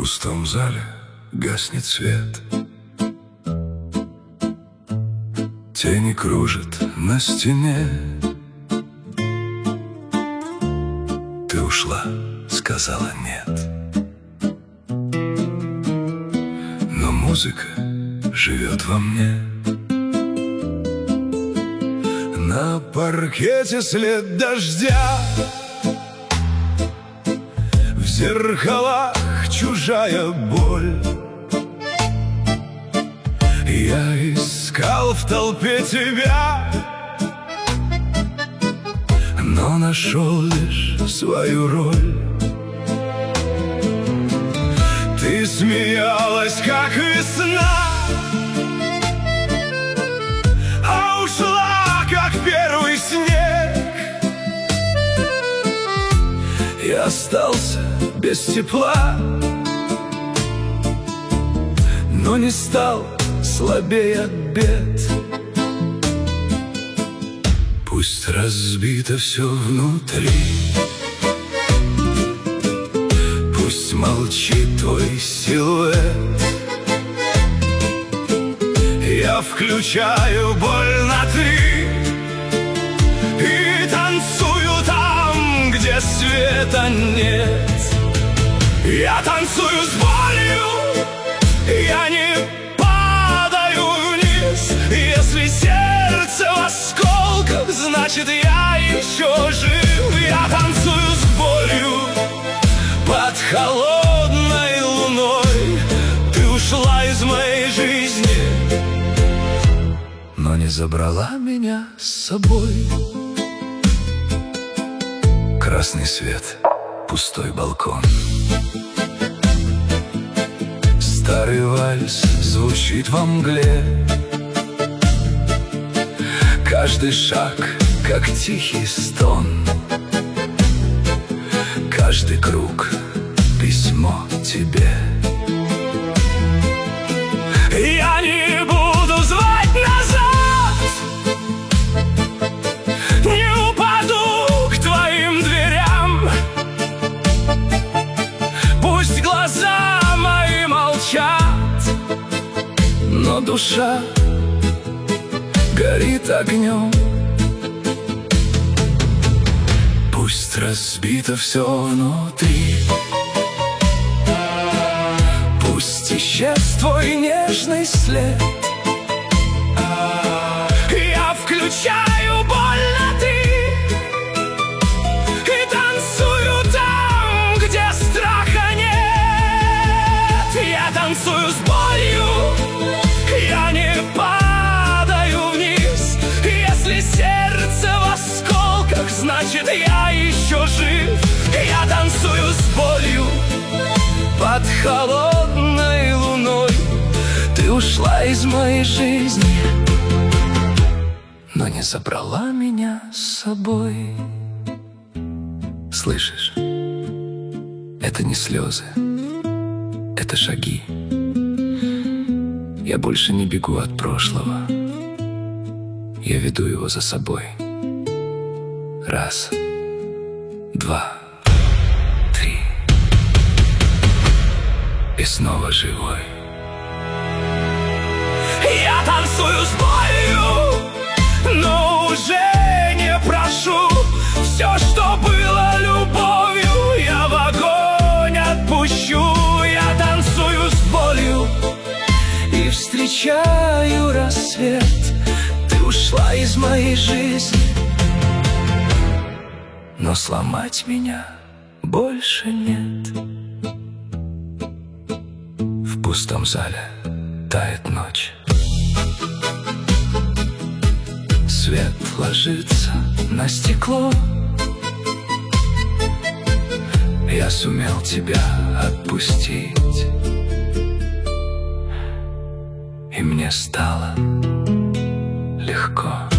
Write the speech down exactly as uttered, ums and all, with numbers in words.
пустом зале гаснет свет. Тени кружат на стене. Ты ушла, сказала нет. Но музыка живет во мне. На паркете след дождя, в зеркалах чужая боль. Я искал в толпе тебя, но нашел лишь свою роль. Ты смеялась, как весна, а ушла, как первый снег. Я остался без тепла, но не стал слабее от бед. Пусть разбито все внутри, пусть молчит твой силуэт. Я включаю боль на «ты» и танцую там, где света нет. Я танцую с болью, я не падаю вниз. Если сердце в осколках, значит я еще жив. Я танцую с болью под холодной луной. Ты ушла из моей жизни, но не забрала меня с собой. Красный свет, пустой балкон, старый вальс звучит во мгле. Каждый шаг, как тихий стон, каждый круг — письмо тебе. Я не буду звать назад, не упаду к твоим дверям. Пусть глаза мои молчат, но душа горит огнем. Пусть разбито все внутри, пусть исчез твой нежный след. Я включаю боль на «ты» и танцую там, где страха нет. Я танцую с болью, я не падаю вниз. Если сердце в осколках, значит я еще жив. Я танцую с болью под холодной луной. Ты ушла из моей жизни, но не забрала меня с собой. Слышишь? Это не слезы, это шаги. Я больше не бегу от прошлого, я веду его за собой. Раз, два, три, и снова живой. Я танцую с болью, но уже не прошу. Все, что было любовью, я в огонь отпущу. Я танцую с болью и встречаю рассвет. Ты ушла из моей жизни, но сломать меня больше нет. В пустом зале тает ночь, свет ложится на стекло. Я сумел тебя отпустить, и мне стало легко.